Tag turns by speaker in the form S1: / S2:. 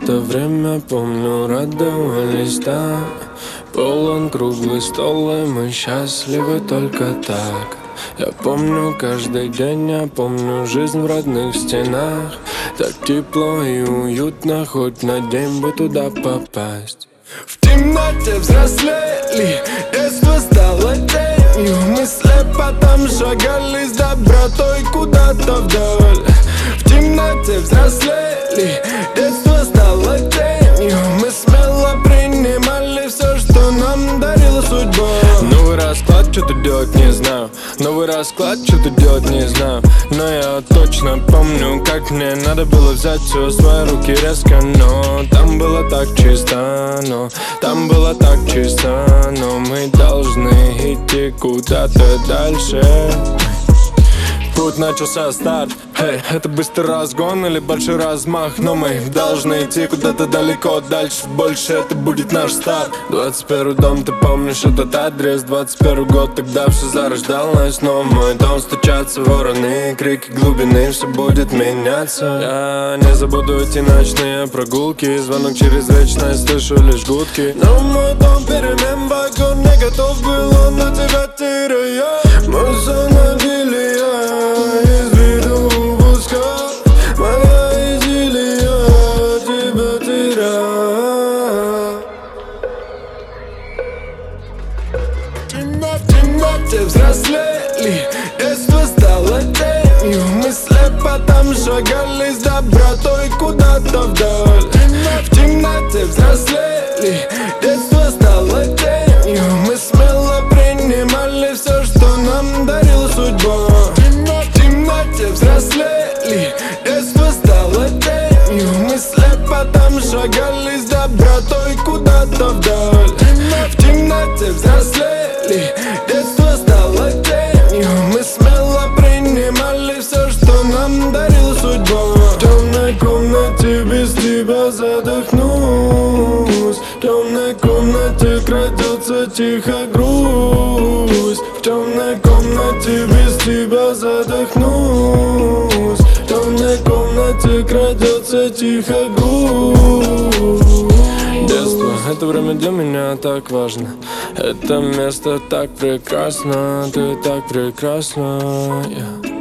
S1: это время, помню, радовались так. Полон круглый стол, и мы счастливы только так. Я помню каждый день, я помню жизнь в родных стенах. Так тепло и уютно, хоть на день бы туда попасть. В темноте взрослели, детство стало тенью. Мы слепо там шагали с добротой куда-то вдаль. В темноте взрослели, детство стало тенью. Мы смело принимали все, что нам дарила судьба. Новый расклад, что-то делать не знаю. Новый расклад, что-то делать не знаю. Но я точно помню, как мне надо было взять все в свои руки резко. Но там было так чисто, там было так чисто. Но мы должны идти куда-то дальше. Путь начался старт, это быстрый разгон или большой размах. Но мы должны идти куда-то далеко, дальше, больше, это будет наш старт. 21 дом, ты помнишь этот адрес? 21 год, тогда все зарождалось. Но в мой дом стучатся вороны, крики глубины, все будет меняться. Я не забуду эти ночные прогулки, звонок через вечность, слышу лишь гудки. Но мой дом перемен, вагон не готов был, он на тебя теряя. Мы остановили из виду упускал. Моя идиллия тебя теряла. В темноте взрослели, детство стало тенью. Мы слепо там шагали с добротой куда-то вдаль. В темноте взрослели, детство стало тенью. Мы смело принимали все, что нам дарила судьба. В темноте взрослели, детство стало тенью. Мы слепо там шагали с добротой куда-то вдаль. В темноте взрослели, детство стало тенью. Мы смело принимали все, что нам дарила судьба. В темной комнате без тебя задохнусь. В темной комнате крадется тихо грусть. В темной комнате без тебя задохнусь. В темной комнате крадется тихо грусть. Детство, это время для меня так важно. Это место так прекрасно, ты так прекрасна, yeah.